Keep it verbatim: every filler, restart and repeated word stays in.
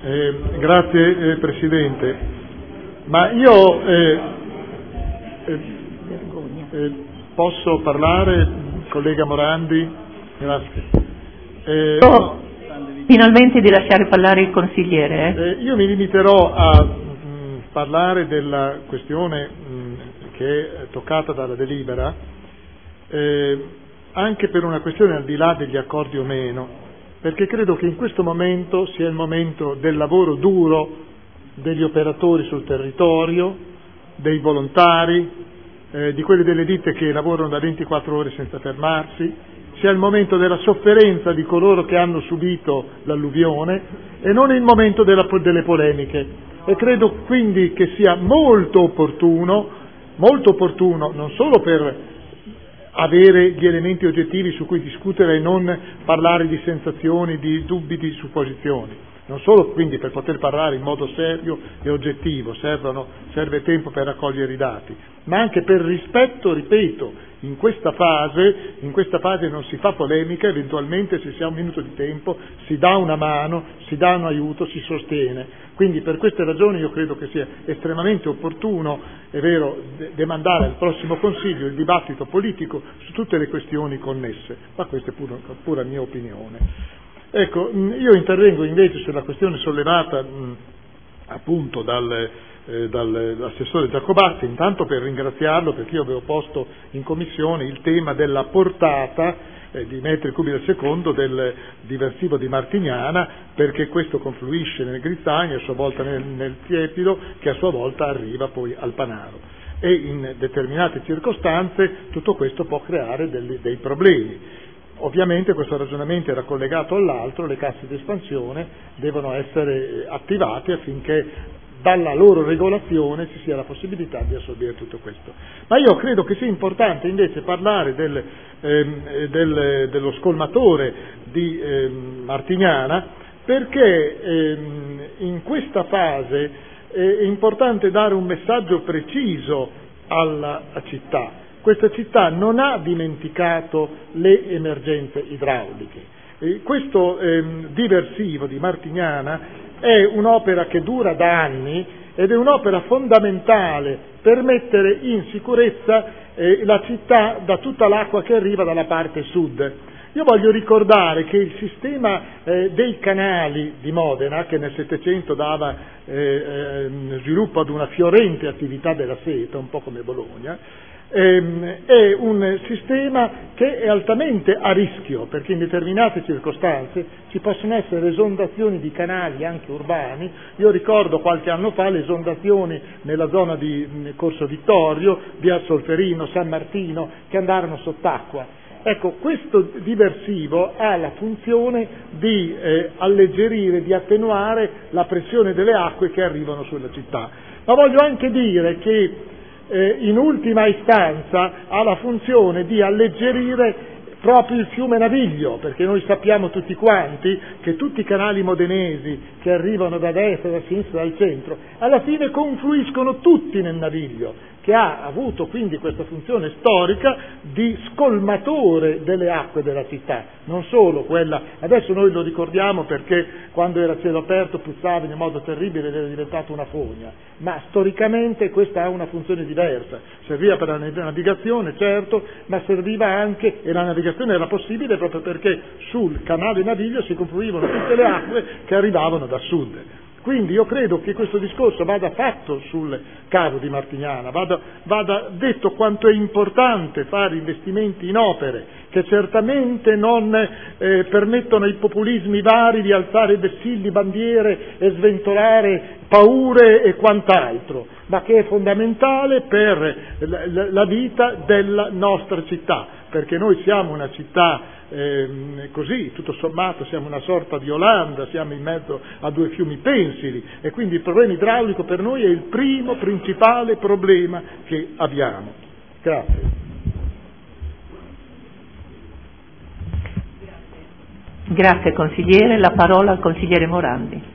Eh, grazie eh, Presidente, ma io eh, eh, eh, posso parlare, collega Morandi? Grazie. Eh, no, finalmente di lasciare parlare il consigliere. Eh? Eh, io mi limiterò a mh, parlare della questione mh, che è toccata dalla delibera, eh, anche per una questione al di là degli accordi o meno, perché credo che in questo momento sia il momento del lavoro duro degli operatori sul territorio, dei volontari, eh, di quelli delle ditte che lavorano da ventiquattro ore senza fermarsi, sia il momento della sofferenza di coloro che hanno subito l'alluvione e non il momento della, delle polemiche. E credo quindi che sia molto opportuno, molto opportuno non solo per avere gli elementi oggettivi su cui discutere e non parlare di sensazioni, di dubbi, di supposizioni. Non solo quindi per poter parlare in modo serio e oggettivo, servono, serve tempo per raccogliere i dati, ma anche per rispetto, ripeto, in questa fase, in questa fase non si fa polemica, eventualmente se si ha un minuto di tempo si dà una mano, si dà un aiuto, si sostiene. Quindi per queste ragioni io credo che sia estremamente opportuno, è vero, demandare al prossimo Consiglio il dibattito politico su tutte le questioni connesse, ma questa è pura, pura mia opinione. Ecco, io intervengo invece sulla questione sollevata mh, appunto dal, eh, dall'assessore Giacobatti, intanto per ringraziarlo perché io avevo posto in commissione il tema della portata eh, di metri cubi al secondo del diversivo di Martignana, perché questo confluisce nel Grizzagno e a sua volta nel, nel Tiepilo, che a sua volta arriva poi al Panaro. E in determinate circostanze tutto questo può creare dei, dei problemi. Ovviamente questo ragionamento era collegato all'altro, le casse di espansione devono essere attivate affinché dalla loro regolazione ci sia la possibilità di assorbire tutto questo. Ma io credo che sia importante invece parlare del, ehm, del, dello scolmatore di ehm, Martignana, perché ehm, in questa fase è importante dare un messaggio preciso alla città. Questa città non ha dimenticato le emergenze idrauliche. E questo ehm, diversivo di Martignana è un'opera che dura da anni ed è un'opera fondamentale per mettere in sicurezza eh, la città da tutta l'acqua che arriva dalla parte sud. Io voglio ricordare che il sistema eh, dei canali di Modena, che nel Settecento dava eh, eh, sviluppo ad una fiorente attività della seta, un po' come Bologna, è un sistema che è altamente a rischio, perché in determinate circostanze ci possono essere esondazioni di canali anche urbani. Io ricordo qualche anno fa le esondazioni nella zona di Corso Vittorio, via Solferino, San Martino, che andarono sott'acqua. Ecco, questo diversivo ha la funzione di eh, alleggerire, di attenuare la pressione delle acque che arrivano sulla città. Ma voglio anche dire che Eh, in ultima istanza ha la funzione di alleggerire proprio il fiume Naviglio, perché noi sappiamo tutti quanti che tutti i canali modenesi che arrivano da destra, da sinistra, dal centro, alla fine confluiscono tutti nel Naviglio, che ha avuto quindi questa funzione storica di scolmatore delle acque della città, non solo quella, adesso noi lo ricordiamo perché quando era cielo aperto puzzava in modo terribile ed era diventata una fogna, ma storicamente questa ha una funzione diversa, serviva per la navigazione certo, ma serviva anche, e la navigazione era possibile proprio perché sul canale Naviglio si confluivano tutte le acque che arrivavano da sud. Quindi io credo che questo discorso vada fatto sul cavo di Martignana, vada, vada detto quanto è importante fare investimenti in opere che certamente non eh, permettono ai populismi vari di alzare vessilli, bandiere e sventolare paure e quant'altro, ma che è fondamentale per la, la, la vita della nostra città, perché noi siamo una città eh, così, tutto sommato siamo una sorta di Olanda, siamo in mezzo a due fiumi pensili e quindi il problema idraulico per noi è il primo principale problema che abbiamo. Grazie. Grazie consigliere, la parola al consigliere Morandi.